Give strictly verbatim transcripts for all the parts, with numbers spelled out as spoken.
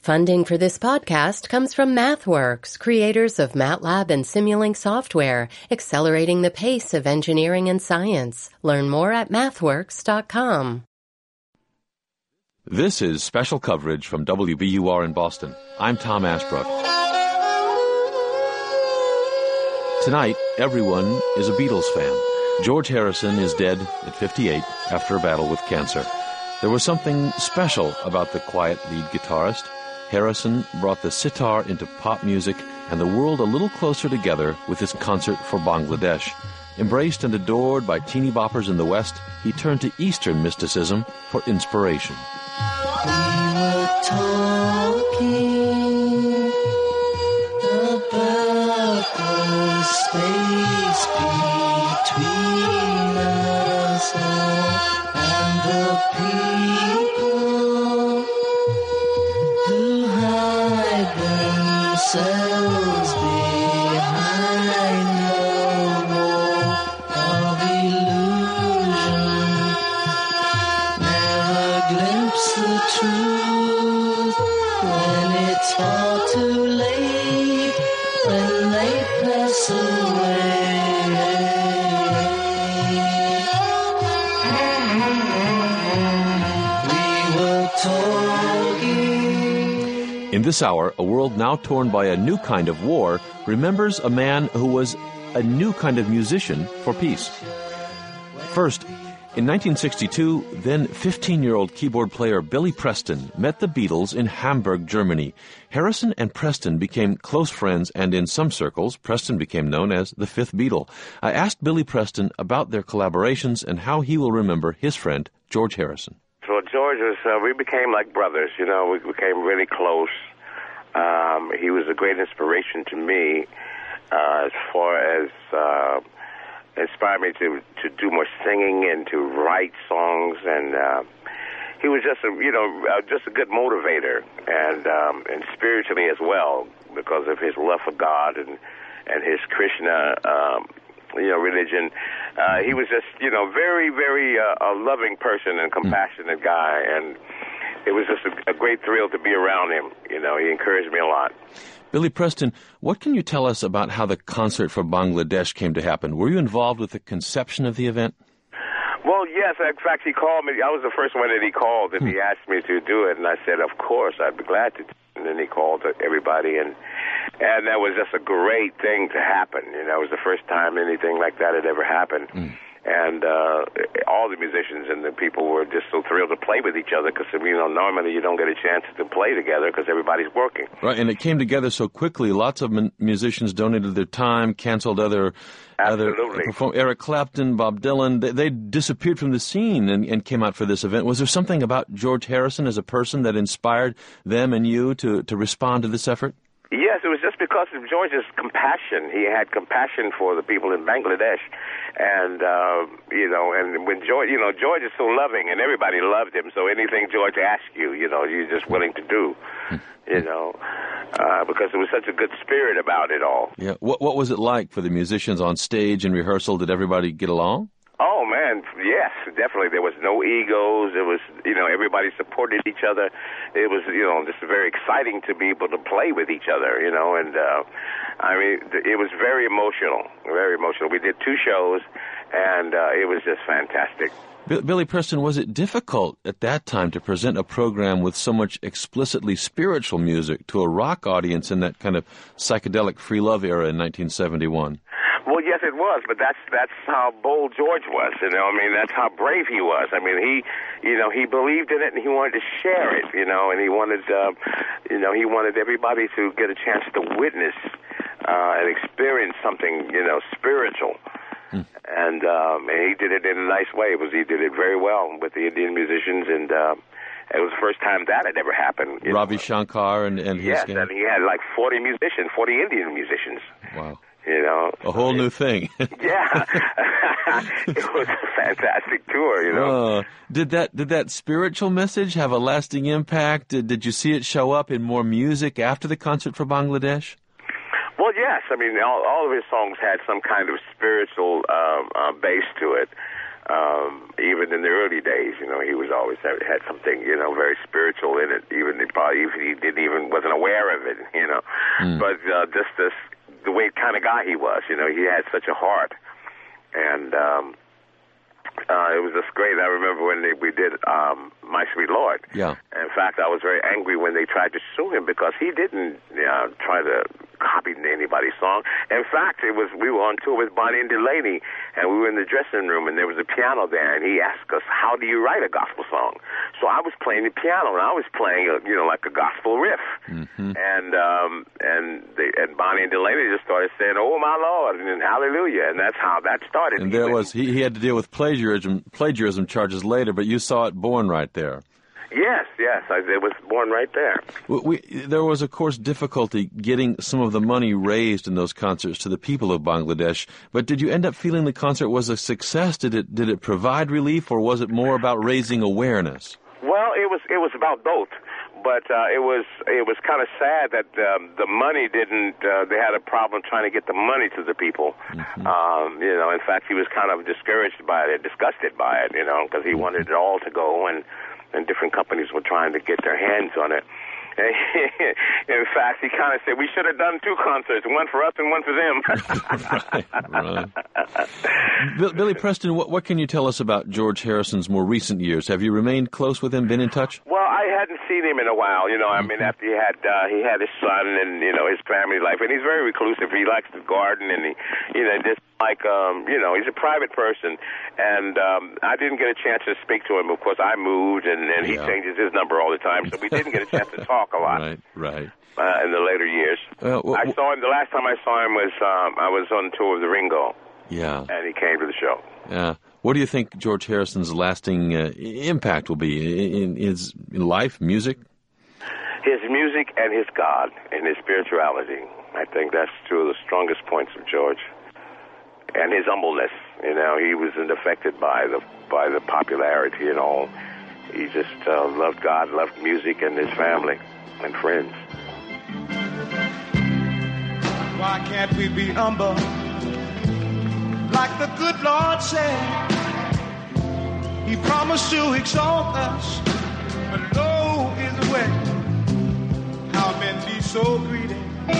Funding for this podcast comes from MathWorks, creators of MATLAB and Simulink software, accelerating the pace of engineering and science. Learn more at mathworks dot com. This is special coverage from W B U R in Boston. I'm Tom Ashbrook. Tonight, everyone is a Beatles fan. George Harrison is dead at fifty-eight after a battle with cancer. There was something special about the quiet lead guitarist. Harrison brought the sitar into pop music and the world a little closer together with his concert for Bangladesh. Embraced and adored by teeny boppers in the West, he turned to Eastern mysticism for inspiration. We were talking about the space between us all and the people who hide themselves behind no wall of illusion. Never glimpse the truth when it's far too late, when they pass away. We were talking. In this hour, a world now torn by a new kind of war remembers a man who was a new kind of musician for peace. First, in nineteen sixty-two, then fifteen-year-old keyboard player Billy Preston met the Beatles in Hamburg, Germany. Harrison and Preston became close friends, and in some circles, Preston became known as the Fifth Beatle. I asked Billy Preston about their collaborations and how he will remember his friend, George Harrison. So George was, uh, we became like brothers, you know, we became really close. Um, he was a great inspiration to me uh, as far as... Uh, inspired me to to do more singing and to write songs, and uh, he was just a you know uh, just a good motivator, and um, and spiritually as well, because of his love for God and and his Krishna um, you know religion. Uh, he was just you know very very uh, a loving person and compassionate guy, and it was just a, a great thrill to be around him. You know, he encouraged me a lot. Billy Preston, what can you tell us about how the concert for Bangladesh came to happen? Were you involved with the conception of the event? Well, yes. In fact, he called me. I was the first one that he called, and hmm. he asked me to do it, and I said, of course, I'd be glad to. And then he called everybody, and and that was just a great thing to happen. You know, it was the first time anything like that had ever happened. Hmm. And uh, all the musicians and the people were just so thrilled to play with each other because, you know, normally you don't get a chance to play together because everybody's working. Right, and it came together so quickly. Lots of m- musicians donated their time, canceled other... Absolutely. Other perform- Eric Clapton, Bob Dylan, they, they disappeared from the scene and, and came out for this event. Was there something about George Harrison as a person that inspired them and you to, to respond to this effort? Yes, it was just because of George's compassion. He had compassion for the people in Bangladesh. And, uh, you know, and when George, you know, George is so loving and everybody loved him. So anything George asked you, you know, you're just willing to do, you know, uh, because there was such a good spirit about it all. Yeah. What, what was it like for the musicians on stage in rehearsal? Did everybody get along? Oh, man, yes, definitely. There was no egos. It was, you know, everybody supported each other. It was, you know, just very exciting to be able to play with each other, you know, and, uh, I mean, it was very emotional, very emotional. We did two shows, and uh, it was just fantastic. B- Billy Preston, was it difficult at that time to present a program with so much explicitly spiritual music to a rock audience in that kind of psychedelic free love era in nineteen seventy-one? Well, yes, it was, but that's that's how bold George was. You know, I mean, that's how brave he was. I mean, he, you know, he believed in it and he wanted to share it. You know, and he wanted, uh, you know, he wanted everybody to get a chance to witness uh, and experience something, you know, spiritual. Hmm. And, um, and he did it in a nice way. It was he did it very well with the Indian musicians, and uh, it was the first time that had ever happened. Ravi know. Shankar and, and his yes, gang. and he had like forty musicians, forty Indian musicians. Wow. You know, a whole new thing. Yeah, it was a fantastic tour. You know, uh, did that did that spiritual message have a lasting impact? Did, did you see it show up in more music after the concert for Bangladesh? Well, yes. I mean, all, all of his songs had some kind of spiritual um, uh, base to it. Um, even in the early days, you know, he was always had, had something, you know, very spiritual in it. Even if probably if he didn't even wasn't aware of it, you know. Mm. But uh, just this, the way kind of guy he was, you know, he had such a heart, and um, uh, it was just great. I remember when they, we did um, My Sweet Lord. Yeah. In fact, I was very angry when they tried to sue him because he didn't uh, try to copy anybody's song. In fact, it was we were on tour with Bonnie and Delaney, and we were in the dressing room, and there was a piano there, and he asked us, "How do you write a gospel song?" So I was playing the piano, and I was playing, a, you know, like a gospel riff, mm-hmm. and um, and they, and Bonnie and Delaney just started saying, "Oh my Lord," and Hallelujah, and that's how that started. And there was he, he had to deal with plagiarism plagiarism charges later, but you saw it born right there. Yes, yes, I, it was born right there. We, we, there was, of course, difficulty getting some of the money raised in those concerts to the people of Bangladesh. But did you end up feeling the concert was a success? Did it did it provide relief, or was it more about raising awareness? Well, it was it was about both. But uh, it was it was kind of sad that um, the money didn't. Uh, they had a problem trying to get the money to the people. Mm-hmm. Um, you know, in fact, he was kind of discouraged by it, disgusted by it. You know, because he wanted it all to go, and and different companies were trying to get their hands on it. In fact, he kind of said, we should have done two concerts, one for us and one for them. Right, right. Bill, Billy Preston, what, what can you tell us about George Harrison's more recent years? Have you remained close with him, been in touch? Well, I hadn't seen him in a while, you know. I mean, after he had uh, he had his son and, you know, his family life. And he's very reclusive. He likes to garden and, he, you know, just like, um, you know, he's a private person. And um, I didn't get a chance to speak to him. Of course, I moved, and, and he yeah. changes his number all the time. So we didn't get a chance to talk a lot. Right, right. Uh, in the later years. Uh, well, I saw him, the last time I saw him was, um, I was on tour with the Ringo. Yeah. And he came to the show. Yeah. What do you think George Harrison's lasting uh, impact will be in, in his life, music? His music and his God and his spirituality. I think that's two of the strongest points of George. And his humbleness. You know, he wasn't affected by the by the popularity and all. He just uh, loved God, loved music and his family and friends. Why can't we be humble like the good Lord said? He promised to exalt us, but low is the way. How men be so greedy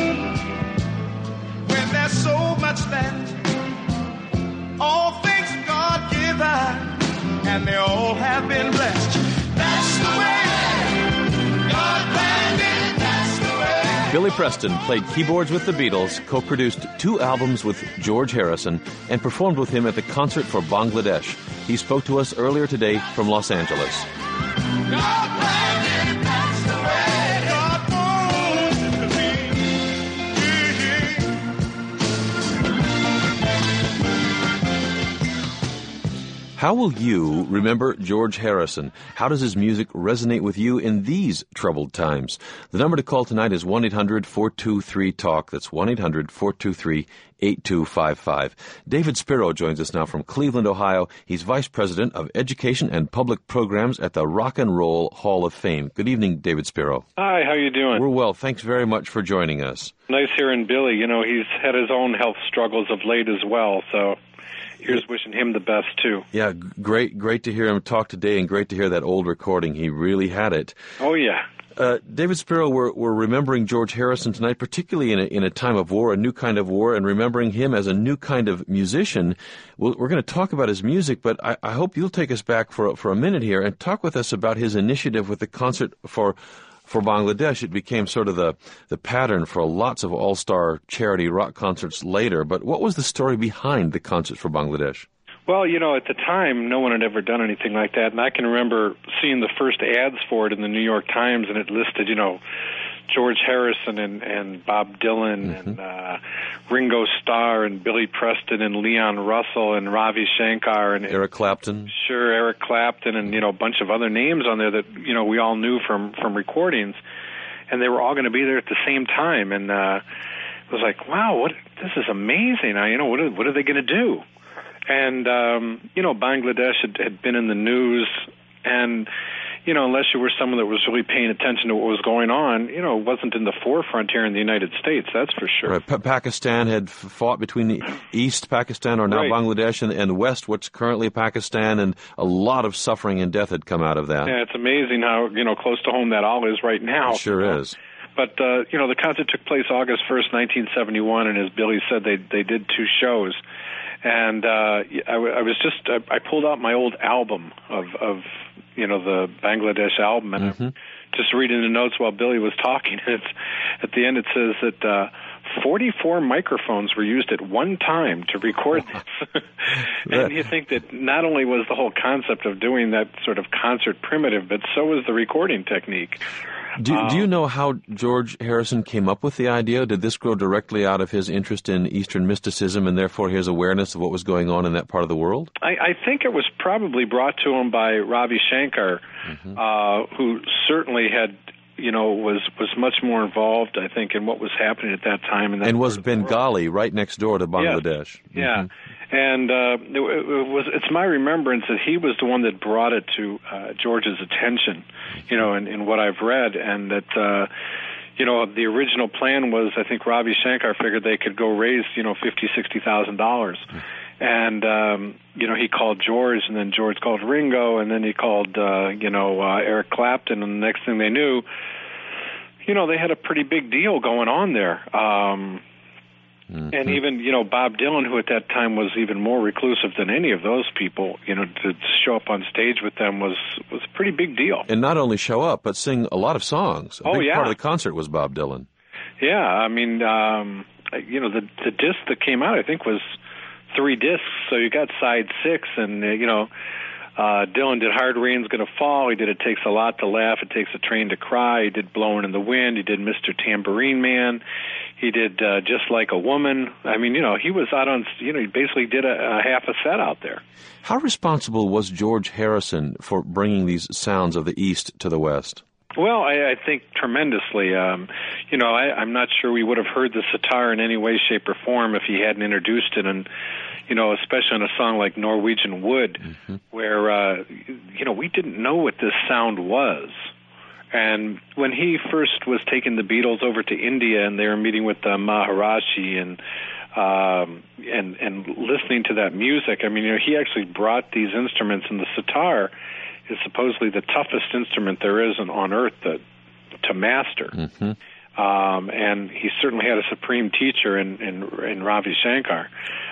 when there's so much left. All things God give us, and they all have been blessed. That's the way God planned it. That's the way. Billy Preston played keyboards with the Beatles, co-produced two albums with George Harrison, and performed with him at the Concert for Bangladesh. He spoke to us earlier today from Los Angeles. God planned it. That's the way God wants it to be. How will you remember George Harrison? How does his music resonate with you in these troubled times? The number to call tonight is one eight hundred four two three talk. That's one eight hundred four two three eight two five five. David Spiro joins us now from Cleveland, Ohio. He's Vice President of Education and Public Programs at the Rock and Roll Hall of Fame. Good evening, David Spiro. Hi, how you doing? We're well. Thanks very much for joining us. Nice hearing Billy. You know, he's had his own health struggles of late as well, so here's wishing him the best, too. Yeah, great great to hear him talk today, and great to hear that old recording. He really had it. Oh, yeah. Uh, David Spiro, we're, we're remembering George Harrison tonight, particularly in a, in a time of war, a new kind of war, and remembering him as a new kind of musician. We'll, we're going to talk about his music, but I, I hope you'll take us back for, for a minute here and talk with us about his initiative with the Concert for For Bangladesh. It became sort of the, the pattern for lots of all-star charity rock concerts later. But what was the story behind the Concert for Bangladesh? Well, you know, at the time, no one had ever done anything like that. And I can remember seeing the first ads for it in the New York Times, and it listed, you know, George Harrison and, and Bob Dylan mm-hmm. and uh, Ringo Starr and Billy Preston and Leon Russell and Ravi Shankar and Eric Clapton. Sure, Eric Clapton and, you know, a bunch of other names on there that, you know, we all knew from, from recordings. And they were all going to be there at the same time. And uh, it was like, wow, what this is amazing. I, you know, what are, what are they going to do? And, um, you know, Bangladesh had, had been in the news, and, you know, unless you were someone that was really paying attention to what was going on, you know, wasn't in the forefront here in the United States, that's for sure. Right. Pa- Pakistan had f- fought between the East Pakistan, or now Right. Bangladesh, and, and West, what's currently Pakistan, and a lot of suffering and death had come out of that. Yeah, it's amazing how, you know, close to home that all is right now. It sure is. But, uh, you know, the concert took place August first, nineteen seventy-one, and as Billy said, they they did two shows. And uh, I, w- I was just, I, I pulled out my old album of, of you know, the Bangladesh album, and Mm-hmm. I'm just reading the notes while Billy was talking. It's, at the end it says that uh, forty-four microphones were used at one time to record this. And you think that not only was the whole concept of doing that sort of concert primitive, but so was the recording technique. Do, Um, do you know how George Harrison came up with the idea? Did this grow directly out of his interest in Eastern mysticism and therefore his awareness of what was going on in that part of the world? I, I think it was probably brought to him by Ravi Shankar, Mm-hmm. uh, who certainly had, you know, was was much more involved, I think, in what was happening at that time. In that And was part of the world. Bengali right next door to Bangladesh. Yeah, Mm-hmm. and uh, it, it was. It's my remembrance that he was the one that brought it to uh, George's attention, you know, in, in what I've read, and that. Uh, You know, the original plan was, I think Ravi Shankar figured they could go raise, you know, fifty, sixty thousand dollars, and um, you know, he called George, and then George called Ringo, and then he called, uh, you know, uh, Eric Clapton, and the next thing they knew, you know, they had a pretty big deal going on there. Um, Mm-hmm. And even, you know, Bob Dylan, who at that time was even more reclusive than any of those people, you know, to show up on stage with them was was a pretty big deal. And not only show up, but sing a lot of songs. A Oh, big yeah. part of the concert was Bob Dylan. Yeah, I mean, um, you know, the the disc that came out, I think, was three discs. So you got side six, and uh, you know, uh, Dylan did "Hard Rain's Gonna Fall." He did "It Takes a Lot to Laugh." It takes a train to cry. He did "Blowing in the Wind." He did "Mister Tambourine Man." He did uh, "Just Like a Woman." I mean, you know, he was out on, you know, he basically did a, a half a set out there. How responsible was George Harrison for bringing these sounds of the East to the West? Well, I, I think tremendously. Um, you know, I, I'm not sure we would have heard the sitar in any way, shape, or form if he hadn't introduced it, and you know, especially in a song like Norwegian Wood, mm-hmm. where uh, you know, we didn't know what this sound was. And when he first was taking the Beatles over to India, and they were meeting with uh, Maharishi and um, and and listening to that music, I mean, you know, he actually brought these instruments, and the sitar is supposedly the toughest instrument there is on earth to, to master. Mm-hmm. Um, and he certainly had a supreme teacher in, in, in Ravi Shankar.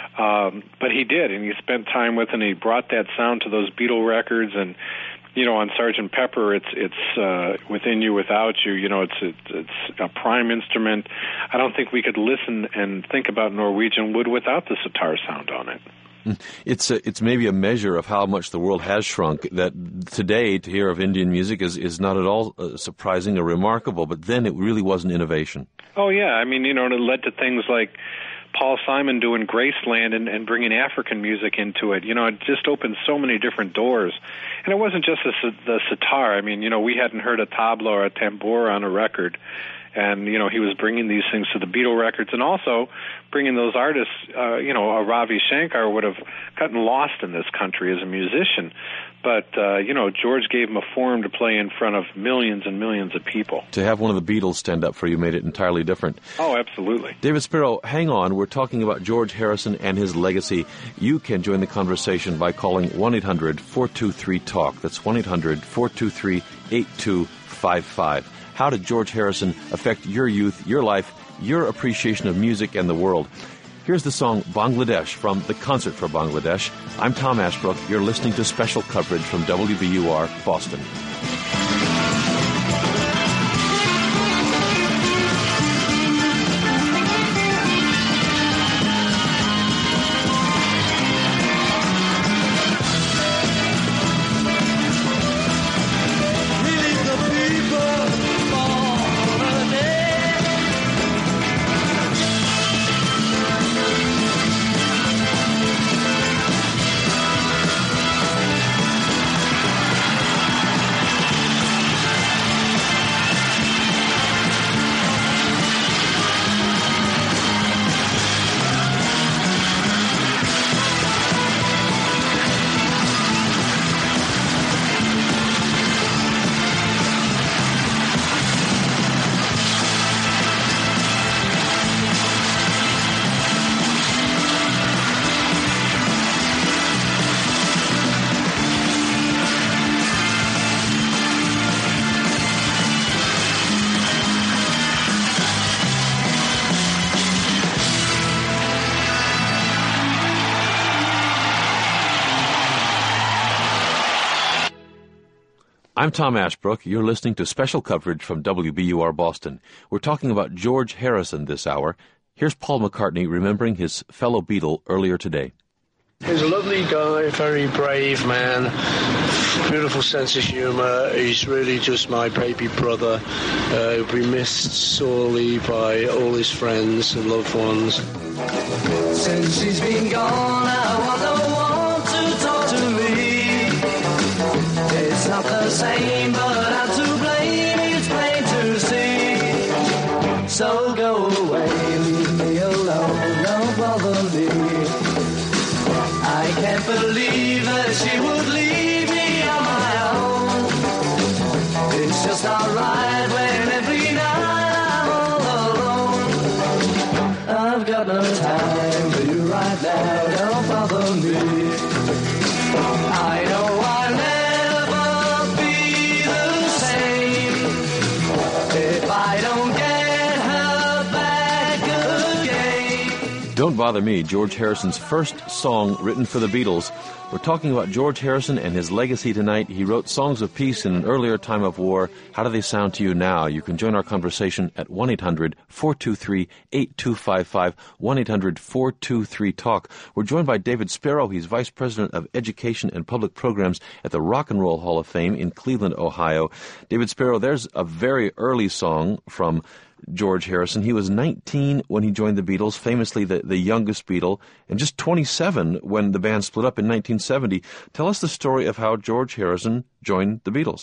Um, but he did, and he spent time with, and he brought that sound to those Beatle records. And, you know, on Sergeant Pepper, it's it's uh, Within You, Without You. You know, it's, it's it's a prime instrument. I don't think we could listen and think about Norwegian Wood without the sitar sound on it. It's a, it's maybe a measure of how much the world has shrunk, that today to hear of Indian music is, is not at all uh, surprising or remarkable, but then it really was an innovation. Oh, yeah. I mean, you know, it led to things like Paul Simon doing Graceland and, and bringing African music into it. You know, it just opened so many different doors. And it wasn't just the, the sitar. I mean, you know, we hadn't heard a tabla or a tambura on a record. And, you know, he was bringing these things to the Beatle records, and also bringing those artists, uh, you know, a Ravi Shankar would have gotten lost in this country as a musician. But, uh, you know, George gave him a forum to play in front of millions and millions of people. To have one of the Beatles stand up for you made it entirely different. Oh, absolutely. David Sparrow, hang on. We're talking about George Harrison and his legacy. You can join the conversation by calling one eight hundred four two three talk. That's one eight hundred four two three eight two five five. How did George Harrison affect your youth, your life, your appreciation of music and the world? Here's the song Bangladesh from the Concert for Bangladesh. I'm Tom Ashbrook. You're listening to special coverage from W B U R, Boston. Thank I'm Tom Ashbrook. You're listening to special coverage from W B U R Boston. We're talking about George Harrison this hour. Here's Paul McCartney remembering his fellow Beatle earlier today. He's a lovely guy, very brave man, beautiful sense of humour. He's really just my baby brother. Uh, he'll be missed sorely by all his friends and loved ones. Since he's been gone, I want no one to talk to me. It's not the same, but I'm to blame, it's plain to see. So go away, leave me alone, don't bother me. I can't believe that she would leave me on my own. It's just alright when every night I'm all alone. I've got no time for you right now, don't bother me. I know I'll never be the same if I don't get her back again. Don't Bother Me, George Harrison's first song written for the Beatles. We're talking about George Harrison and his legacy tonight. He wrote songs of peace in an earlier time of war. How do they sound to you now? You can join our conversation at one eight hundred four two three eight two five five, one eight hundred four two three talk. We're joined by David Sparrow. He's Vice President of Education and Public Programs at the Rock and Roll Hall of Fame in Cleveland, Ohio. David Sparrow, there's a very early song from George Harrison. He was nineteen when he joined the Beatles, famously the, the youngest Beatle, and just twenty-seven when the band split up in nineteen seventy. Tell us the story of how George Harrison joined the Beatles.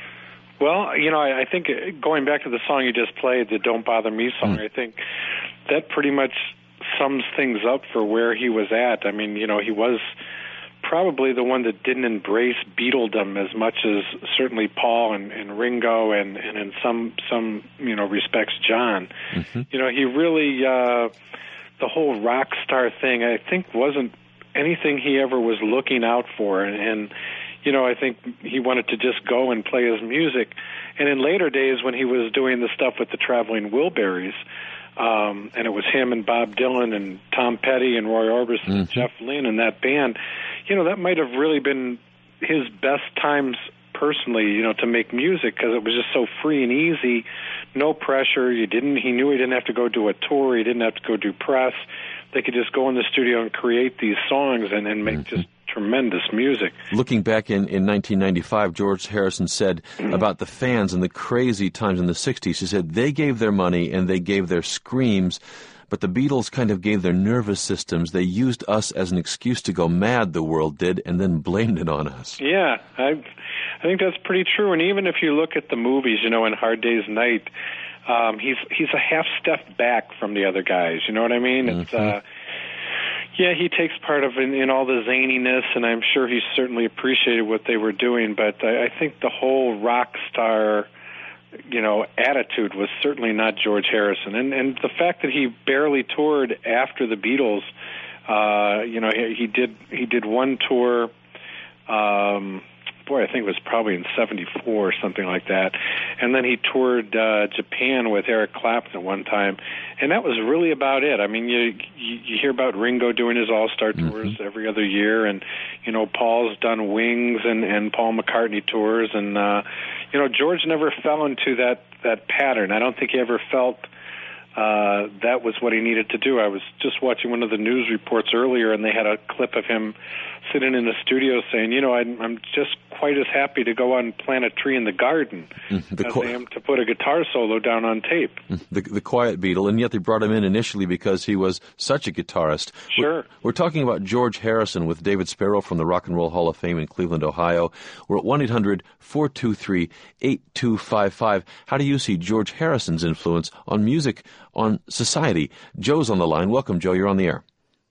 Well, you know, I, I think going back to the song you just played, the Don't Bother Me song, mm. I think that pretty much sums things up for where he was at. I mean, you know, he was probably the one that didn't embrace Beatledom as much as certainly Paul and, and Ringo and, and in some, some, you know, respects John. Mm-hmm. You know, he really, uh, the whole rock star thing, I think, wasn't anything he ever was looking out for. And, and, you know, I think he wanted to just go and play his music. And in later days when he was doing the stuff with the Traveling Wilburys, um, and it was him and Bob Dylan and Tom Petty and Roy Orbison mm-hmm. and Jeff Lynne and that band, you know, that might have really been his best times personally, you know, to make music, because it was just so free and easy, no pressure. You didn't, he knew he didn't have to go do a tour. He didn't have to go do press. They could just go in the studio and create these songs and, and make mm-hmm. just tremendous music. Looking back in, in nineteen ninety-five, George Harrison said about the fans and the crazy times in the sixties, he said they gave their money and they gave their screams, but the Beatles kind of gave their nervous systems. They used us as an excuse to go mad, the world did, and then blamed it on us. Yeah, I, I think that's pretty true. And even if you look at the movies, you know, in Hard Day's Night, um, he's he's a half step back from the other guys. You know what I mean? Mm-hmm. It's uh, yeah, he takes part of in, in all the zaniness, and I'm sure he certainly appreciated what they were doing. But I, I think the whole rock star, you know, attitude was certainly not George Harrison. And and the fact that he barely toured after the Beatles, uh, you know, he, he did he did one tour. Um, boy, I think it was probably in seventy-four or something like that. And then he toured uh, Japan with Eric Clapton at one time. And that was really about it. I mean, you you, you hear about Ringo doing his all-star tours mm-hmm. every other year. And, you know, Paul's done Wings and, and Paul McCartney tours. And, uh, you know, George never fell into that, that pattern. I don't think he ever felt uh, that was what he needed to do. I was just watching one of the news reports earlier, and they had a clip of him sitting in the studio saying, you know, I'm, I'm just quite as happy to go out and plant a tree in the garden mm, the as qu- I am to put a guitar solo down on tape. The, the quiet Beatle, and yet they brought him in initially because he was such a guitarist. Sure. We're, we're talking about George Harrison with David Sparrow from the Rock and Roll Hall of Fame in Cleveland, Ohio. We're at one eight hundred four two three eight two five five. How do you see George Harrison's influence on music, on society? Joe's on the line. Welcome, Joe. You're on the air.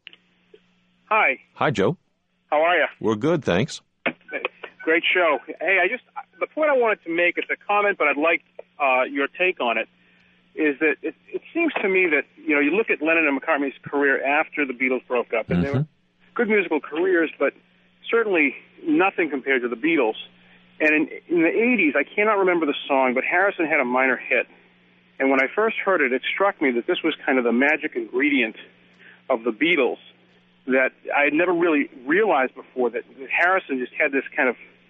Hi. Hi, Joe. How are you? We're good, thanks. Great show. Hey, I just, the point I wanted to make, it's a comment, but I'd like uh, your take on it, is that it, it seems to me that, you know, you look at Lennon and McCartney's career after the Beatles broke up, and mm-hmm. they were good musical careers, but certainly nothing compared to the Beatles. And in, in the eighties, I cannot remember the song, but Harrison had a minor hit. And when I first heard it, it struck me that this was kind of the magic ingredient of the Beatles that I had never really realized before, that, that Harrison just had this kind of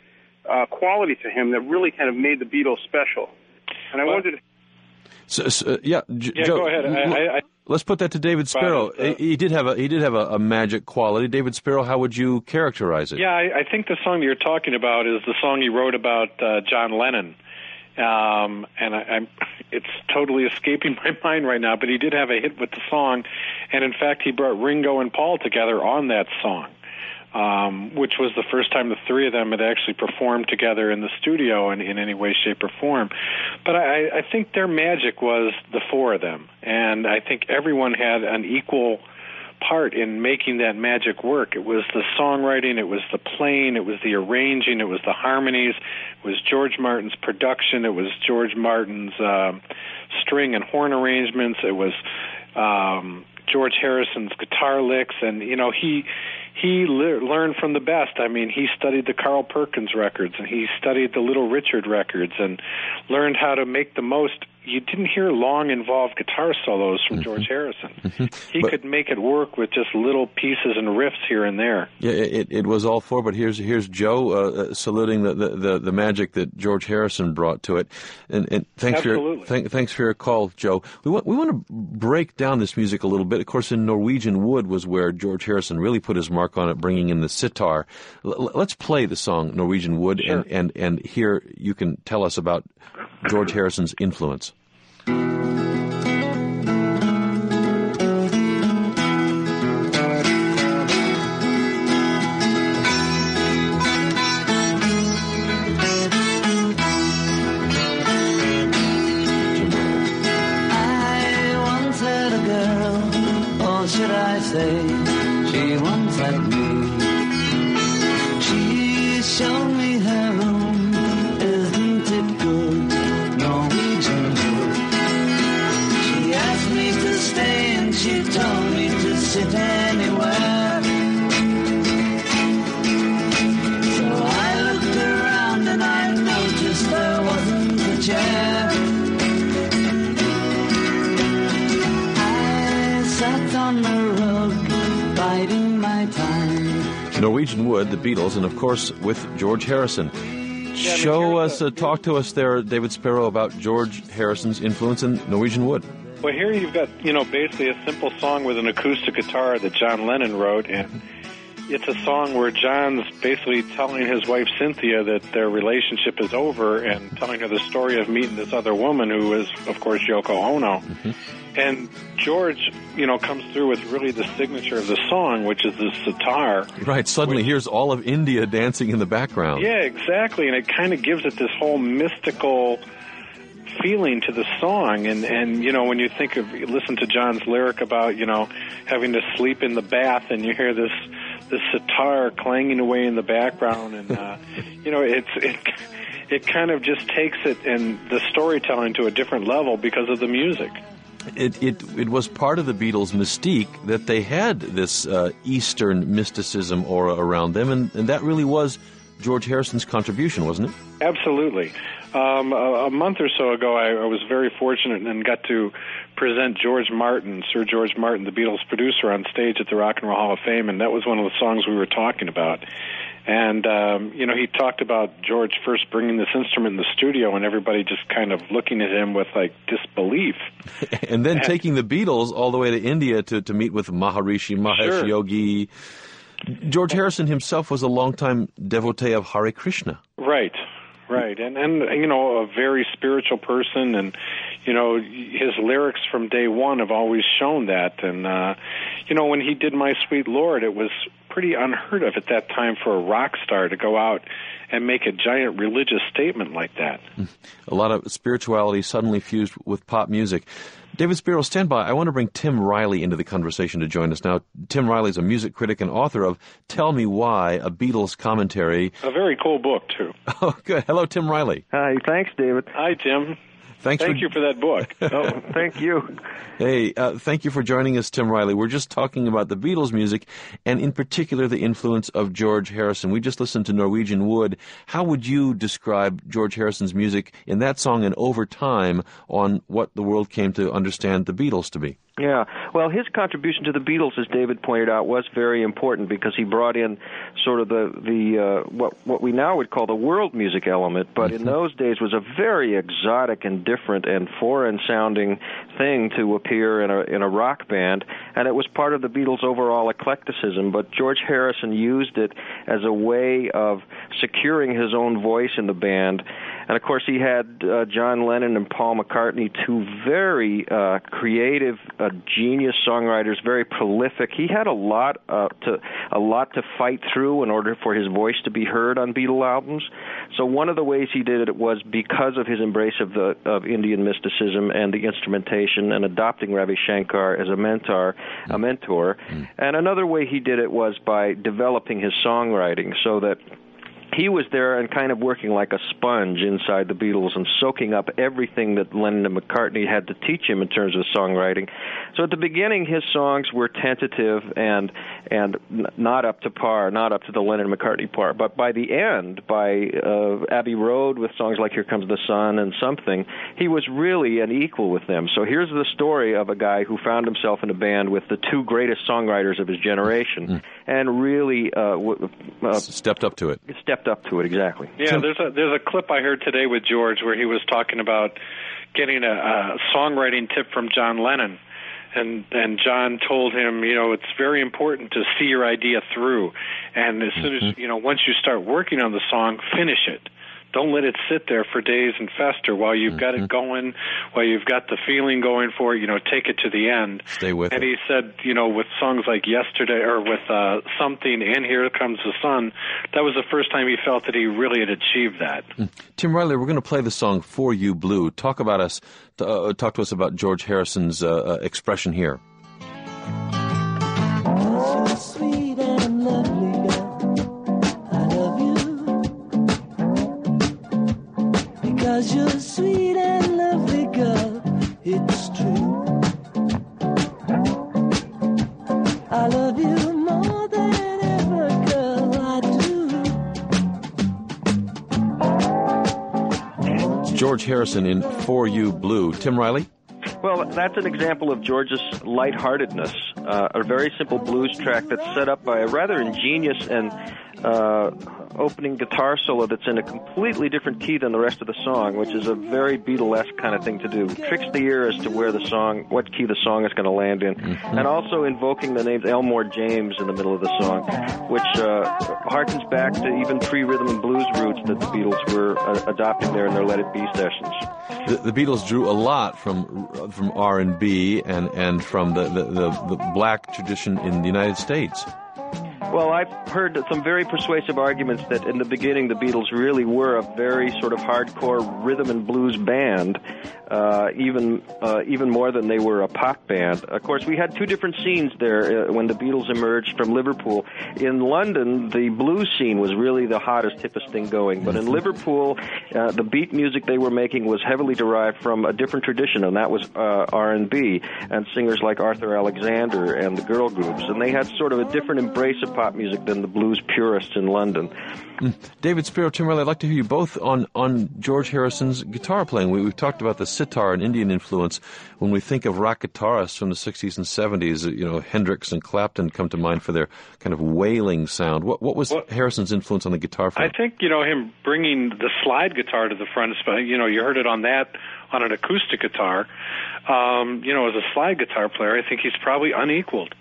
uh, quality to him that really kind of made the Beatles special. And I well, wondered. So, so, yeah, J- yeah, Joe, go ahead. I, I, let's put that to David Sparrow. But, uh, he, he did have a he did have a, a magic quality. David Sparrow, how would you characterize it? Yeah, I, I think the song you're talking about is the song he wrote about uh, John Lennon. Um, and I, I'm, it's totally escaping my mind right now, but he did have a hit with the song, and in fact, he brought Ringo and Paul together on that song, um, which was the first time the three of them had actually performed together in the studio in, in any way, shape, or form. But I, I think their magic was the four of them, and I think everyone had an equal part in making that magic work. It was the songwriting, it was the playing, it was the arranging, it was the harmonies, it was George Martin's production, it was George Martin's um, string and horn arrangements, it was um, George Harrison's guitar licks, and you know he he le- learned from the best. I mean, he studied the Carl Perkins records, and he studied the Little Richard records, and learned how to make the most. You didn't hear long, involved guitar solos from mm-hmm. George Harrison. Mm-hmm. He but, could make it work with just little pieces and riffs here and there. Yeah, it, it was all four, but here's here's Joe uh, saluting the, the, the, the magic that George Harrison brought to it. And, and thanks Absolutely. for your, th- thanks for your call, Joe. We want we want to break down this music a little bit. Of course, in Norwegian Wood was where George Harrison really put his mark on it, bringing in the sitar. L- let's play the song Norwegian Wood, sure. and, and, and here you can tell us about George Harrison's influence. I once had a girl, or should I say, she once had me. She showed me her room, isn't it good? Norwegian Wood. She asked me to stay and she told me to sit anywhere. So I looked around and I noticed there wasn't a chair. I sat on the rug, biding my time. Norwegian Wood, the Beatles, and of course with George Harrison. Yeah, Show us, a, uh, talk to us there, David Sparrow, about George Harrison's influence in Norwegian Wood. Well, here you've got, you know, basically a simple song with an acoustic guitar that John Lennon wrote, and it's a song where John's basically telling his wife Cynthia that their relationship is over and telling her the story of meeting this other woman who is, of course, Yoko Ono. Mm-hmm. And George, you know, comes through with really the signature of the song, which is the sitar. Right, suddenly which, here's all of India dancing in the background. Yeah, exactly, and it kind of gives it this whole mystical feeling to the song. And, and you know, when you think of, you listen to John's lyric about, you know, having to sleep in the bath, and you hear this this sitar clanging away in the background, and, uh, you know, it's it, it kind of just takes it and the storytelling to a different level because of the music. It, it it was part of the Beatles' mystique that they had this uh, Eastern mysticism aura around them, and, and that really was George Harrison's contribution, wasn't it? Absolutely. Um, a, a month or so ago, I, I was very fortunate and got to present George Martin, Sir George Martin, the Beatles' producer, on stage at the Rock and Roll Hall of Fame, and that was one of the songs we were talking about. And, um, you know, he talked about George first bringing this instrument in the studio and everybody just kind of looking at him with, like, disbelief. And then and, taking the Beatles all the way to India to, to meet with Maharishi Mahesh sure. Yogi. George Harrison himself was a longtime devotee of Hare Krishna. Right, right. And, and you know, a very spiritual person, and, you know, his lyrics from day one have always shown that. And, uh, you know, when he did My Sweet Lord, it was pretty unheard of at that time for a rock star to go out and make a giant religious statement like that. A lot of spirituality suddenly fused with pop music. David Sparrow, stand by. I want to bring Tim Riley into the conversation to join us now. Tim Riley is a music critic and author of Tell Me Why, a Beatles commentary. A very cool book, too. Oh, good. Hello, Tim Riley. Hi, thanks, David. Hi, Tim. Thanks thank for... you for that book. Oh, thank you. Hey, uh, thank you for joining us, Tim Riley. We're just talking about the Beatles' music, and in particular the influence of George Harrison. We just listened to Norwegian Wood. How would you describe George Harrison's music in that song and over time on what the world came to understand the Beatles to be? Yeah, well, his contribution to the Beatles, as David pointed out, was very important because he brought in sort of the the uh, what what we now would call the world music element, but in those days was a very exotic and different and foreign-sounding thing to appear in a in a rock band, and it was part of the Beatles' overall eclecticism. But George Harrison used it as a way of securing his own voice in the band. And, of course, he had uh, John Lennon and Paul McCartney, two very uh, creative, uh, genius songwriters, very prolific. He had a lot uh, to a lot to fight through in order for his voice to be heard on Beatle albums. So one of the ways he did it was because of his embrace of the of Indian mysticism and the instrumentation and adopting Ravi Shankar as a mentor. A mentor. Mm. And another way he did it was by developing his songwriting so that he was there and kind of working like a sponge inside the Beatles and soaking up everything that Lennon and McCartney had to teach him in terms of songwriting. So at the beginning, his songs were tentative and and not up to par, not up to the Lennon and McCartney par. But by the end, by uh, Abbey Road with songs like Here Comes the Sun and Something, he was really an equal with them. So here's the story of a guy who found himself in a band with the two greatest songwriters of his generation mm. and really uh, w- uh, stepped up to it. Stepped up to it, exactly. Yeah, there's a there's a clip I heard today with George where he was talking about getting a, a songwriting tip from John Lennon, and and John told him, you know, it's very important to see your idea through, and as soon as, you know, once you start working on the song, finish it. Don't let it sit there for days and fester. While you've got it going, while you've got the feeling going for it, you know, take it to the end. Stay with and it. And he said, you know, with songs like Yesterday or with uh, Something and Here Comes the Sun, that was the first time he felt that he really had achieved that. Mm. Tim Riley, we're going to play the song For You Blue. Talk about us. Uh, talk to us about George Harrison's uh, uh, expression here. So sweet and lovely girl, I love you. Because you're sweet and lovely, girl, it's true. I love you more than ever, girl, I do. George Harrison in For You Blue. Tim Riley? Well, that's an example of George's lightheartedness, uh, a very simple blues track that's set up by a rather ingenious and uh, opening guitar solo that's in a completely different key than the rest of the song, which is a very Beatlesque kind of thing to do. Tricks the ear as to where the song, what key the song is going to land in, mm-hmm. and also invoking the names Elmore James in the middle of the song, which uh, harkens back to even pre-rhythm and blues roots that the Beatles were uh, adopting there in their Let It Be sessions. The, the Beatles drew a lot from from R and B and and from the, the, the, the black tradition in the United States. Well, I've heard some very persuasive arguments that in the beginning the Beatles really were a very sort of hardcore rhythm and blues band, uh, even uh, even more than they were a pop band. Of course, we had two different scenes there uh, when the Beatles emerged from Liverpool. In London, the blues scene was really the hottest, hippest thing going. But in Liverpool, uh, the beat music they were making was heavily derived from a different tradition, and that was uh, R and B, and singers like Arthur Alexander and the girl groups. And they had sort of a different embrace of pop music than the blues purists in London. Mm. David Spiro, Tim Riley, I'd like to hear you both on, on George Harrison's guitar playing. We, we've talked about the sitar and Indian influence. When we think of rock guitarists from the sixties and seventies, you know, Hendrix and Clapton come to mind for their kind of wailing sound. What, what was well, Harrison's influence on the guitar front? I think, you know, him bringing the slide guitar to the front, you know, you heard it on that, on an acoustic guitar. Um, you know, as a slide guitar player, I think he's probably unequaled.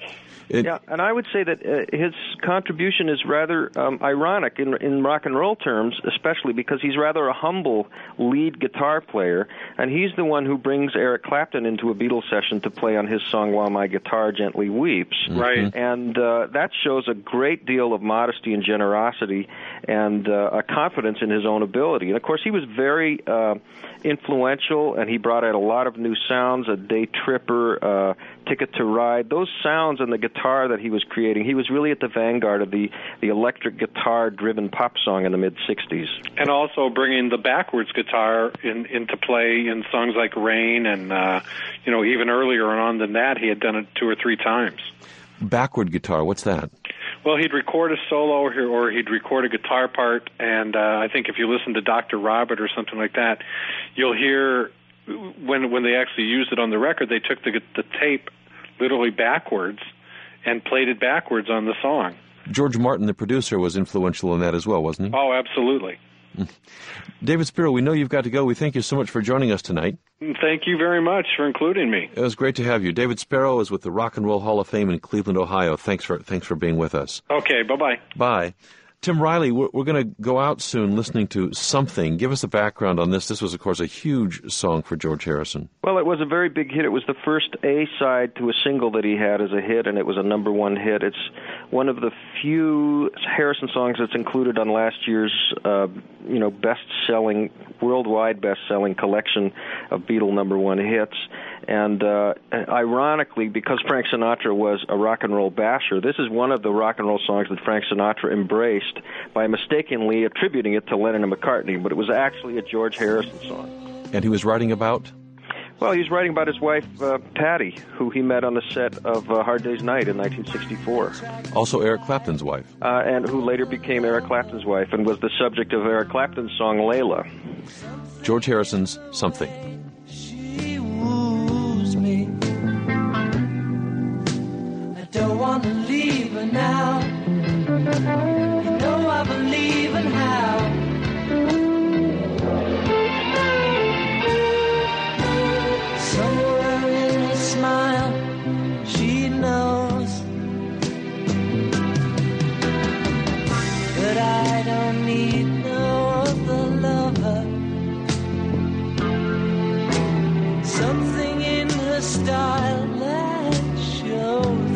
It, yeah, and I would say that uh, his contribution is rather um, ironic in in rock and roll terms, especially because he's rather a humble lead guitar player, and he's the one who brings Eric Clapton into a Beatles session to play on his song While My Guitar Gently Weeps. Right. And uh, that shows a great deal of modesty and generosity and uh, a confidence in his own ability. And, of course, he was very uh, influential, and he brought out a lot of new sounds, a Day Tripper, uh, Ticket to Ride. Those sounds and the guitar that he was creating, he was really at the vanguard of the, the electric guitar-driven pop song in the mid-sixties. And also bringing the backwards guitar in, into play in songs like Rain, and, uh, you know, even earlier on than that, he had done it two or three times. Backward guitar, what's that? Well, he'd record a solo or, or he'd record a guitar part, and uh, I think if you listen to Doctor Robert or something like that, you'll hear when when they actually used it on the record, they took the the tape literally backwards and played it backwards on the song. George Martin, the producer, was influential in that as well, wasn't he? Oh, absolutely. David Spero, we know you've got to go. We thank you so much for joining us tonight. Thank you very much for including me. It was great to have you. David Spero is with the Rock and Roll Hall of Fame in Cleveland, Ohio. Thanks for thanks for being with us. Okay, bye-bye. Bye. Tim Riley, we're, we're going to go out soon listening to Something. Give us a background on this. This was, of course, a huge song for George Harrison. Well, it was a very big hit. It was the first A-side to a single that he had as a hit, and it was a number one hit. It's one of the few Harrison songs that's included on last year's, uh, you know, best-selling, worldwide best-selling collection of Beatle number one hits. And uh, ironically, because Frank Sinatra was a rock and roll basher, this is one of the rock and roll songs that Frank Sinatra embraced by mistakenly attributing it to Lennon and McCartney, but it was actually a George Harrison song. And he was writing about? Well, he was writing about his wife, uh, Patty, who he met on the set of uh, Hard Day's Night in nineteen sixty-four. Also Eric Clapton's wife. Uh, and who later became Eric Clapton's wife and was the subject of Eric Clapton's song, Layla. George Harrison's Something. Don't want to leave her now. You know I believe in how. Somewhere in her smile, she knows that I don't need no other lover. Something in her style that shows.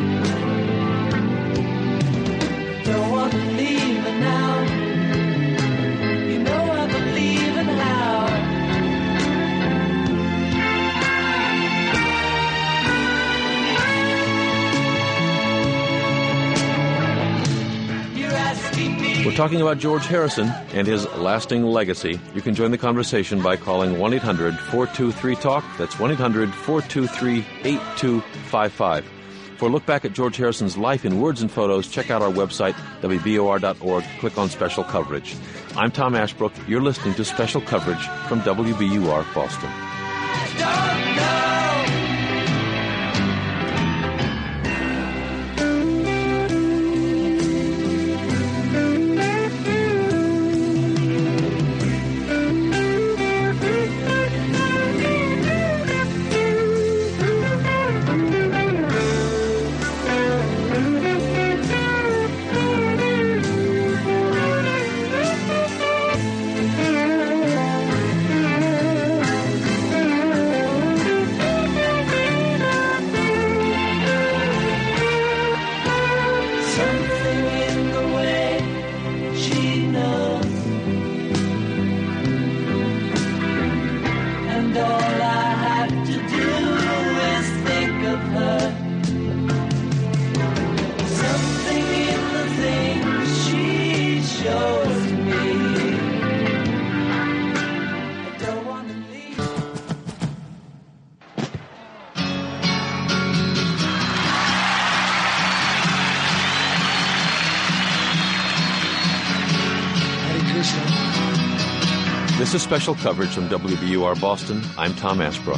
We're talking about George Harrison and his lasting legacy. You can join the conversation by calling one eight hundred four two three talk. That's one eight hundred four two three eight two five five. For a look back at George Harrison's life in words and photos, check out our website, W B O R dot org. Click on Special Coverage. I'm Tom Ashbrook. You're listening to Special Coverage from W B U R Boston. Don't know. This is Special Coverage from W B U R Boston. I'm Tom Ashbrook.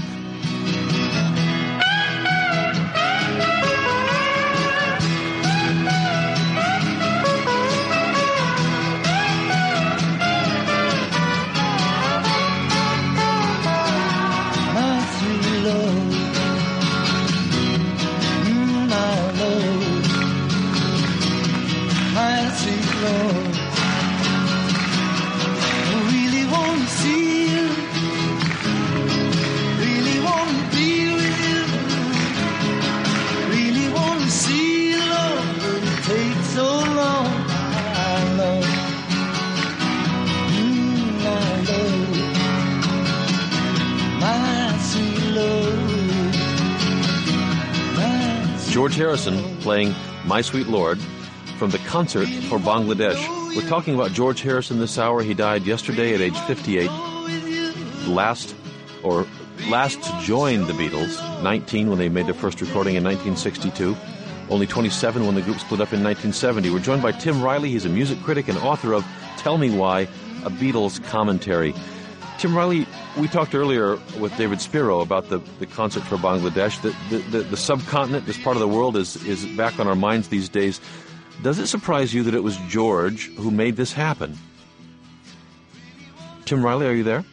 George Harrison playing My Sweet Lord from the Concert for Bangladesh. We're talking about George Harrison this hour. He died yesterday at age fifty-eight. Last, or last to join the Beatles, nineteen when they made their first recording in nineteen sixty-two. Only twenty-seven when the group split up in nineteen seventy. We're joined by Tim Riley. He's a music critic and author of Tell Me Why, a Beatles commentary. Tim Riley, we talked earlier with David Spiro about the, the concert for Bangladesh. The, the, the, the subcontinent, this part of the world, is, is back on our minds these days. Does it surprise you that it was George who made this happen? Tim Riley, are you there?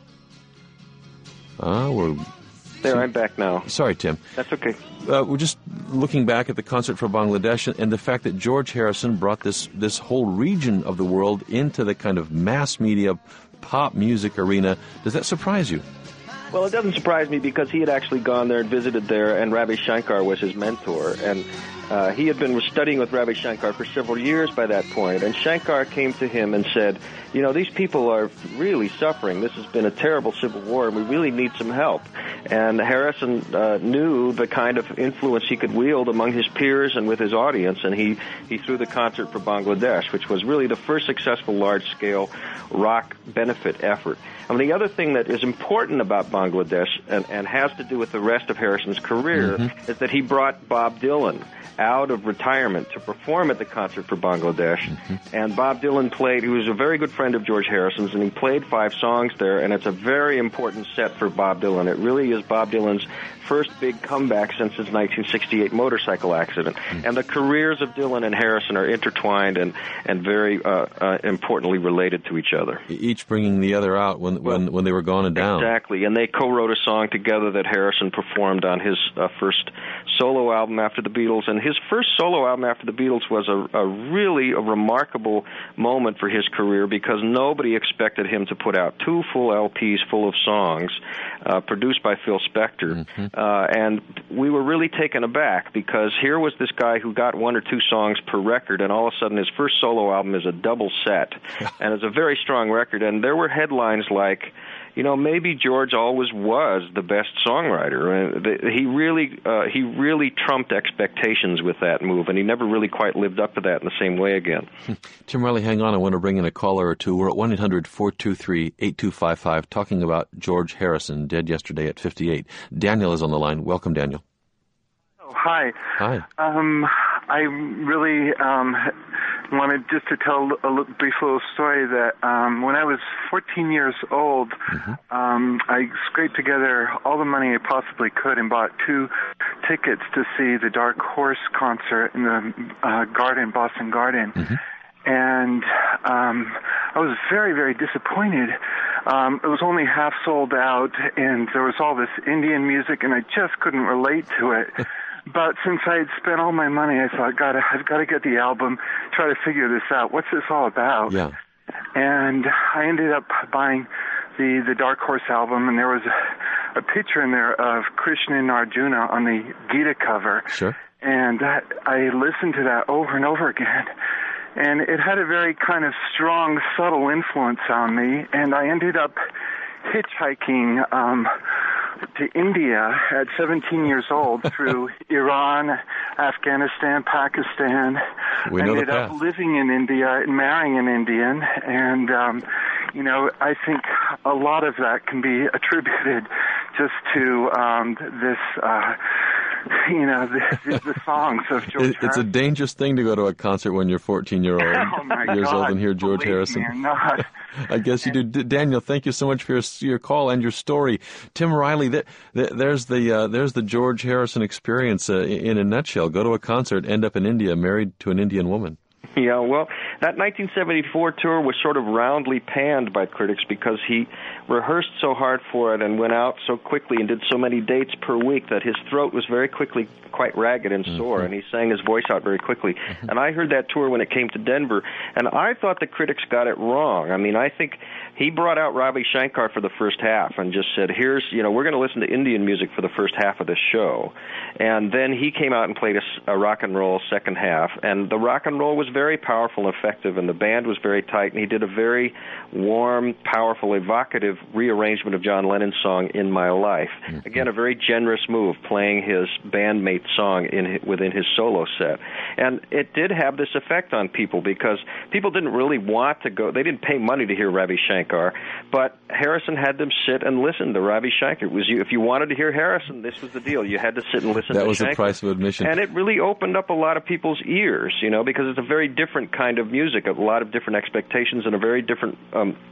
Uh, we're... There, I'm back now. Sorry, Tim. That's okay. Uh, we're just looking back at the concert for Bangladesh and the fact that George Harrison brought this, this whole region of the world into the kind of mass media, pop music arena. Does that surprise you? Well, it doesn't surprise me because he had actually gone there and visited there, and Ravi Shankar was his mentor. And uh, he had been studying with Ravi Shankar for several years by that point. And Shankar came to him and said, you know, these people are really suffering. This has been a terrible civil war, and we really need some help. And Harrison uh, knew the kind of influence he could wield among his peers and with his audience, and he, he threw the concert for Bangladesh, which was really the first successful large-scale rock benefit effort. I mean, the other thing that is important about Bangladesh and, and has to do with the rest of Harrison's career mm-hmm. is that he brought Bob Dylan out of retirement to perform at the concert for Bangladesh. Mm-hmm. And Bob Dylan played, he was a very good friend of George Harrison's, and he played five songs there, and it's a very important set for Bob Dylan. It really is Bob Dylan's first big comeback since his nineteen sixty-eight motorcycle accident. Mm-hmm. And the careers of Dylan and Harrison are intertwined and, and very uh, uh, importantly related to each other. Each bringing the other out when, when, when they were gone and down. Exactly, and they co-wrote a song together that Harrison performed on his uh, first solo album after the Beatles, and his first solo album after the Beatles was a, a really a remarkable moment for his career because nobody expected him to put out two full L Ps full of songs uh, produced by Phil Spector. Mm-hmm. Uh, and we were really taken aback because here was this guy who got one or two songs per record, and all of a sudden his first solo album is a double set, and it's a very strong record. And there were headlines like, you know, maybe George always was the best songwriter. Uh, the, he really, uh, he really trumped expectations with that move, and he never really quite lived up to that in the same way again. Tim Riley, hang on. I want to bring in a caller or two. We're at one eight hundred four two three eight two five five talking about George Harrison, dead yesterday at fifty-eight. Daniel is on the line. Welcome, Daniel. Oh, hi. Hi. Um, I really um, wanted just to tell a little, brief little story that um, when I was fourteen years old, mm-hmm. um, I scraped together all the money I possibly could and bought two tickets to see the Dark Horse concert in the uh, Garden, Boston Garden. Mm-hmm. And um, I was very, very disappointed. Um, it was only half sold out, and there was all this Indian music, and I just couldn't relate to it. But since I had spent all my money, I thought, God, I've got to get the album, try to figure this out. What's this all about? Yeah. And I ended up buying the, the Dark Horse album, and there was a, a picture in there of Krishna and Arjuna on the Gita cover. Sure. And that, I listened to that over and over again. And it had a very kind of strong, subtle influence on me, and I ended up hitchhiking um, to India at seventeen years old through Iran, Afghanistan, Pakistan. We know ended the path. up living in India and marrying an Indian, and um, you know, I think a lot of that can be attributed just to um, this. Uh, You know, the, the, the songs of George it, It's a dangerous thing to go to a concert when you're fourteen year old, oh my years God, old and hear George Harrison. Me or not. I guess you do. D- Daniel, thank you so much for your, your call and your story. Tim Riley, th- th- there's the uh, there's the George Harrison experience uh, in a nutshell. Go to a concert, end up in India, married to an Indian woman. Yeah, well, that nineteen seventy-four tour was sort of roundly panned by critics because he rehearsed so hard for it and went out so quickly and did so many dates per week that his throat was very quickly quite ragged and sore, mm-hmm. and he sang his voice out very quickly. Mm-hmm. And I heard that tour when it came to Denver, and I thought the critics got it wrong. I mean, I think he brought out Ravi Shankar for the first half and just said, here's, you know, we're going to listen to Indian music for the first half of this show. And then he came out and played a, a rock and roll second half, and the rock and roll was very powerful and effective, and the band was very tight, and he did a very warm, powerful, evocative rearrangement of John Lennon's song In My Life. Mm-hmm. Again, a very generous move, playing his bandmate song in within his solo set. And it did have this effect on people because people didn't really want to go, they didn't pay money to hear Ravi Shankar, but Harrison had them sit and listen to Ravi Shankar. It was you, if you wanted to hear Harrison, this was the deal. You had to sit and listen that to Shankar. That was the price of admission. And it really opened up a lot of people's ears, you know, because it's a very different kind of music, a lot of different expectations, and a very different um,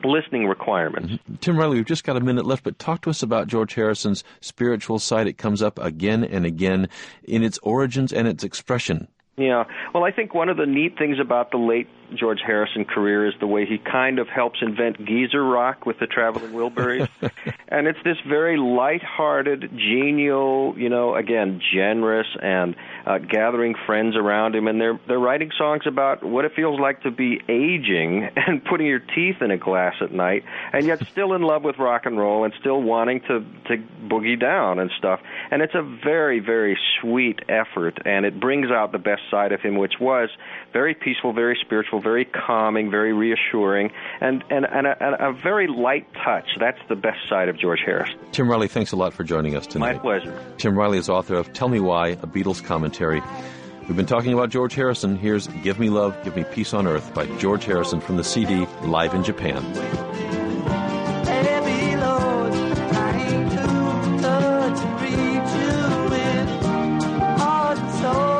listening requirements. Mm-hmm. Tim Riley, we've just got a minute left, but talk to us about George Harrison's spiritual side. It comes up again and again in its origins and its expression. Yeah. Well, I think one of the neat things about the late George Harrison career is the way he kind of helps invent geezer rock with the Traveling Wilburys. And it's this very light-hearted, genial, you know, again, generous and uh, gathering friends around him. And they're they're writing songs about what it feels like to be aging and putting your teeth in a glass at night, and yet still in love with rock and roll and still wanting to, to boogie down and stuff. And it's a very, very sweet effort, and it brings out the best side of him, which was very peaceful, very spiritual, very calming, very reassuring, and, and, and, a, a very light touch. That's the best side of George Harrison. Tim Riley, thanks a lot for joining us tonight. My pleasure. Tim Riley is author of Tell Me Why, a Beatles commentary. We've been talking about George Harrison. Here's Give Me Love, Give Me Peace on Earth by George Harrison from the C D Live in Japan. Heavy load, trying to touch and reach you with heart and soul.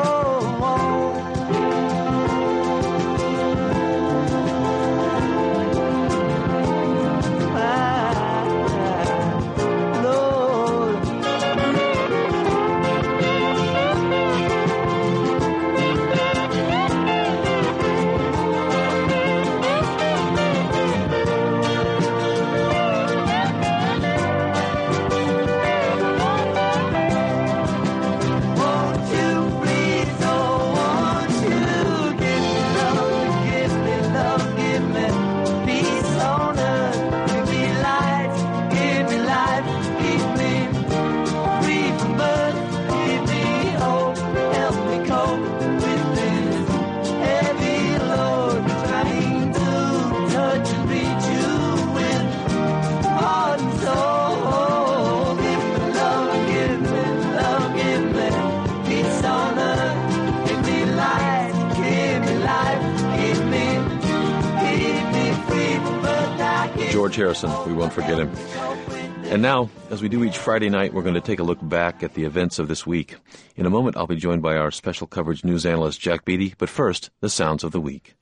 George Harrison, we won't forget him. And now, as we do each Friday night, we're going to take a look back at the events of this week. In a moment, I'll be joined by our special coverage news analyst, Jack Beatty, but first, the sounds of the week.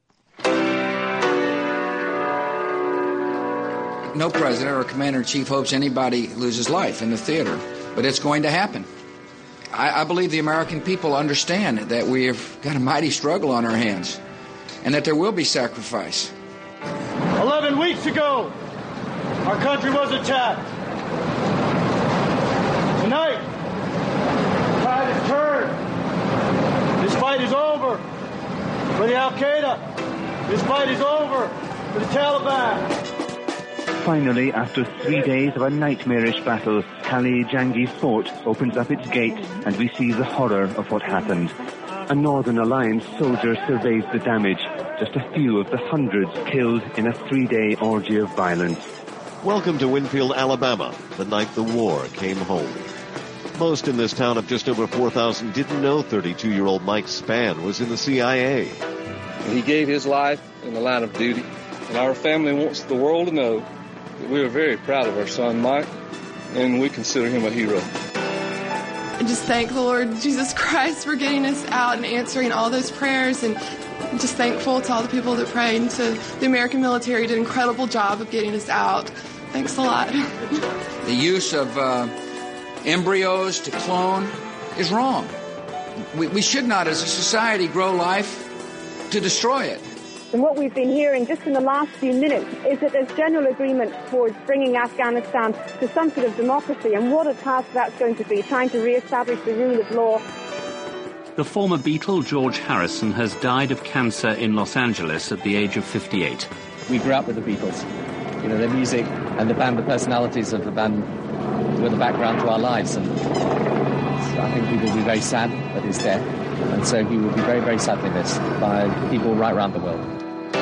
No president or commander-in-chief hopes anybody loses life in the theater, but it's going to happen. I, I believe the American people understand that we have got a mighty struggle on our hands and that there will be sacrifice. Eleven weeks ago, our country was attacked. Tonight, the tide has turned. This fight is over for the Al-Qaeda. This fight is over for the Taliban. Finally, after three days of a nightmarish battle, Kali Jangi Fort opens up its gate and we see the horror of what happened. A Northern Alliance soldier surveys the damage, just a few of the hundreds killed in a three-day orgy of violence. Welcome to Winfield, Alabama, the night the war came home. Most in this town of just over four thousand didn't know thirty-two-year-old Mike Spann was in the C I A. He gave his life in the line of duty, and our family wants the world to know that we are very proud of our son Mike, and we consider him a hero. And just thank the Lord Jesus Christ for getting us out and answering all those prayers, and just thankful to all the people that prayed, and to the American military did an incredible job of getting us out. Thanks a lot. The use of uh, embryos to clone is wrong. We, we should not, as a society, grow life to destroy it. And what we've been hearing just in the last few minutes is that there's general agreement towards bringing Afghanistan to some sort of democracy, and what a task that's going to be, trying to re-establish the rule of law. The former Beatle, George Harrison, has died of cancer in Los Angeles at the age of fifty-eight. We grew up with the Beatles. You know, their music and the band, the personalities of the band were the background to our lives, and I think people will be very sad at his death, and so he will be very, very sadly missed by people right around the world.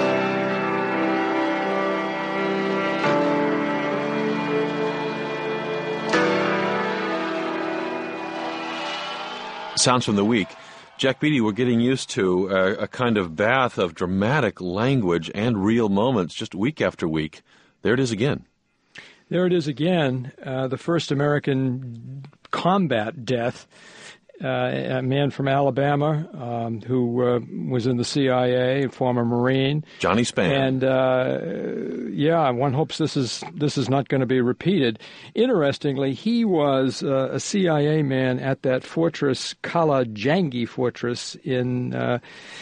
Sounds from the week. Jack Beatty, we're getting used to a, a kind of bath of dramatic language and real moments just week after week. There it is again. There it is again, uh, the first American combat death uh, a man from Alabama um, who uh, was in the C I A, a former Marine. Johnny Spann. And uh, yeah, one hopes this is this is not going to be repeated. Interestingly, he was uh, a C I A man at that fortress, Kala Jangi fortress in uh,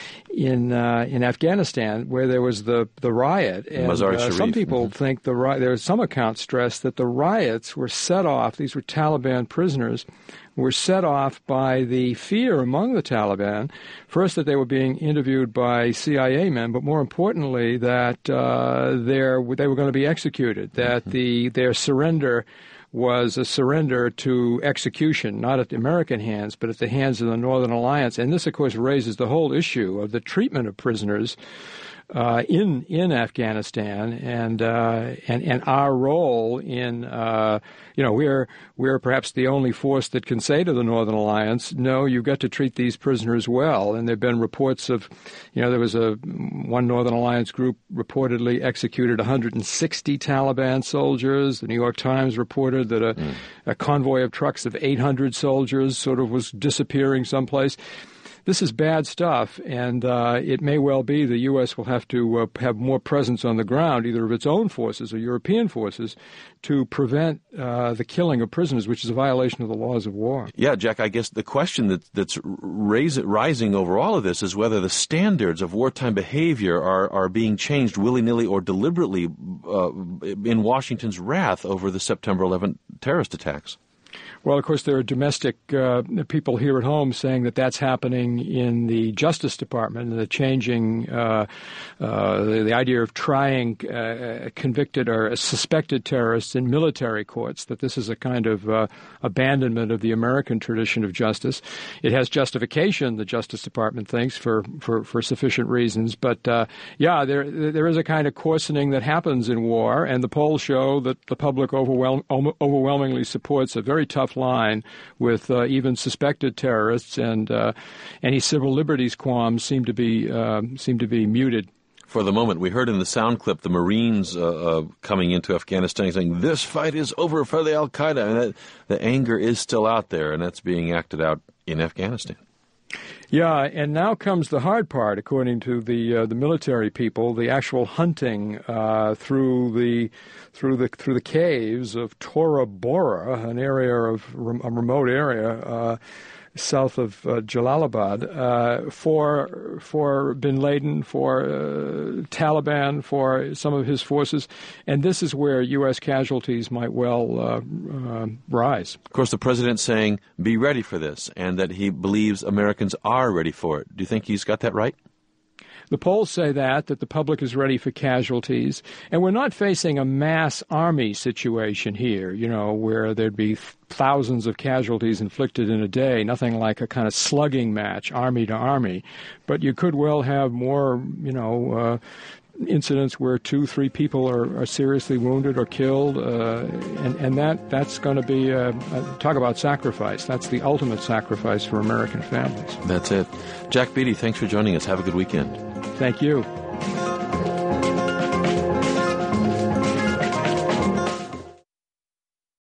in uh, in Afghanistan, where there was the the riot. And uh, some people mm-hmm. think the riot. There are some accounts stress that the riots were set off. These were Taliban prisoners. Were set off by the fear among the Taliban, first that they were being interviewed by C I A men, but more importantly that uh, they were going to be executed, that mm-hmm. the their surrender was a surrender to execution, not at the American hands, but at the hands of the Northern Alliance. And this, of course, raises the whole issue of the treatment of prisoners Uh, in in Afghanistan and uh, and and our role in uh, you know we're we're perhaps the only force that can say to the Northern Alliance, no, you've got to treat these prisoners well. And there've been reports of, you know, there was a one Northern Alliance group reportedly executed one hundred sixty Taliban soldiers. The New York Times reported that a, mm. a convoy of trucks of eight hundred soldiers sort of was disappearing someplace. This is bad stuff, and uh, it may well be the U S will have to uh, have more presence on the ground, either of its own forces or European forces, to prevent uh, the killing of prisoners, which is a violation of the laws of war. Yeah, Jack, I guess the question that, that's raise, rising over all of this is whether the standards of wartime behavior are, are being changed willy-nilly or deliberately uh, in Washington's wrath over the September eleventh terrorist attacks. Well, of course, there are domestic uh, people here at home saying that that's happening in the Justice Department, and the changing, uh, uh, the, the idea of trying uh, convicted or suspected terrorists in military courts, that this is a kind of uh, abandonment of the American tradition of justice. It has justification, the Justice Department thinks, for, for, for sufficient reasons. But, uh, yeah, there there is a kind of coarsening that happens in war, and the polls show that the public overwhelm, overwhelmingly supports a very tough line with uh, even suspected terrorists, and uh, any civil liberties qualms seem to be uh, seem to be muted. For the moment, we heard in the sound clip the Marines uh, uh, coming into Afghanistan saying, "This fight is over for the Al-Qaeda," and that, the anger is still out there, and that's being acted out in Afghanistan. Yeah, and now comes the hard part, according to the uh, the military people, the actual hunting uh, through the through the through the caves of Tora Bora, an area of a remote area uh, south of uh, Jalalabad, uh, for for Bin Laden, for uh, Taliban, for some of his forces, and this is where U S casualties might well uh, uh, rise. Of course, the president's saying, be ready for this, and that he believes Americans are ready for it. Do you think he's got that right? The polls say that, that the public is ready for casualties. And we're not facing a mass army situation here, you know, where there'd be thousands of casualties inflicted in a day, nothing like a kind of slugging match, army to army. But you could well have more, you know, uh, incidents where two, three people are, are seriously wounded or killed, uh, and, and that that's going to be, uh, uh, talk about sacrifice. That's the ultimate sacrifice for American families. That's it. Jack Beatty, thanks for joining us. Have a good weekend. Thank you.